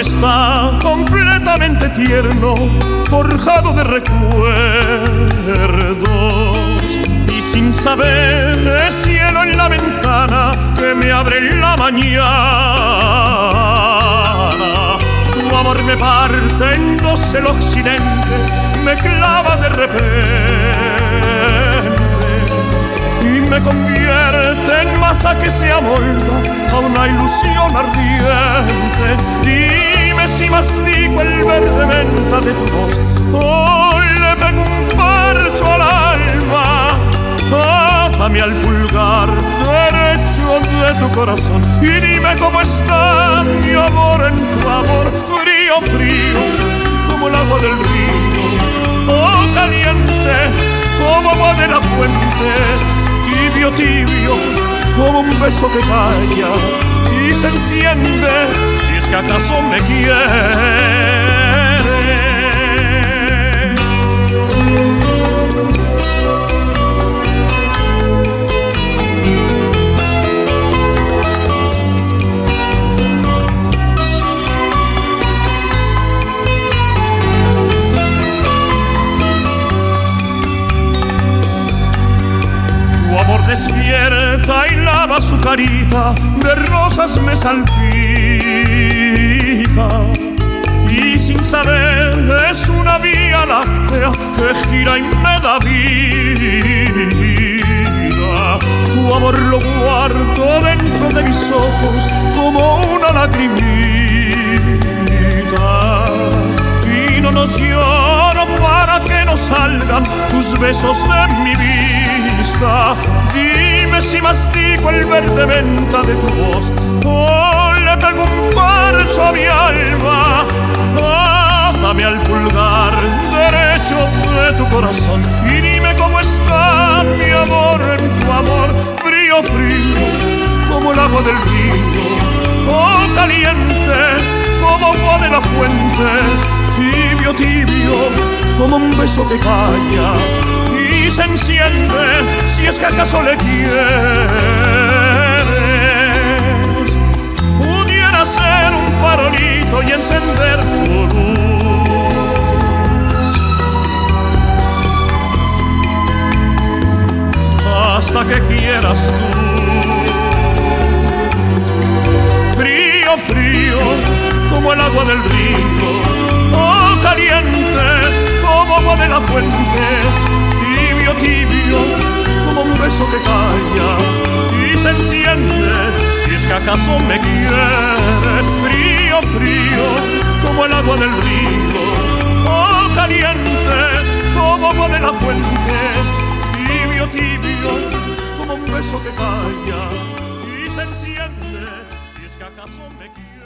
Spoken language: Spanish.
está completamente tierno, forjado de recuerdos. Y sin saber el cielo en la ventana que me abre en la mañana, tu amor me parte en dos el occidente, me clava de repente y me convierte en masa que se amolda a una ilusión ardiente. Dime si mastico el verde menta de tu voz o le pego un parcho al alma. Átame al pulgar derecho de tu corazón y dime cómo está mi amor en tu amor. Frío, frío, como el agua del río, oh caliente, como agua de la fuente. Tibio, tibio, como un beso que calla y se enciende, si es que acaso me quieres. Tu amor despierta y lava su carita, de rosas me salpica. Y sin saber es una vía láctea que gira y me da vida. Tu amor lo guardo dentro de mis ojos como una lagrimita. Y no los lloro para que no salgan tus besos de mi vista. Dime si mastico el verde menta de tu voz o le pego un parcho a mi alma. Átame al pulgar derecho de tu corazón y dime cómo está mi amor en tu amor. Frío, frío, como el agua del río, oh caliente, como agua de la fuente. Tibio, tibio, como un beso que calla y se enciende, si es que acaso le quieres. Pudiera ser un farolito y encender tu luz hasta que quieras tú. Frío, frío, como el agua del río, oh caliente, como agua de la fuente. Tibio, tibio, como un beso que calla y se enciende, si es que acaso me quieres. Frío, frío, como el agua del río, oh caliente, como agua de la fuente. Tibio, tibio, como un beso que calla y se enciende, si es que acaso me quieres.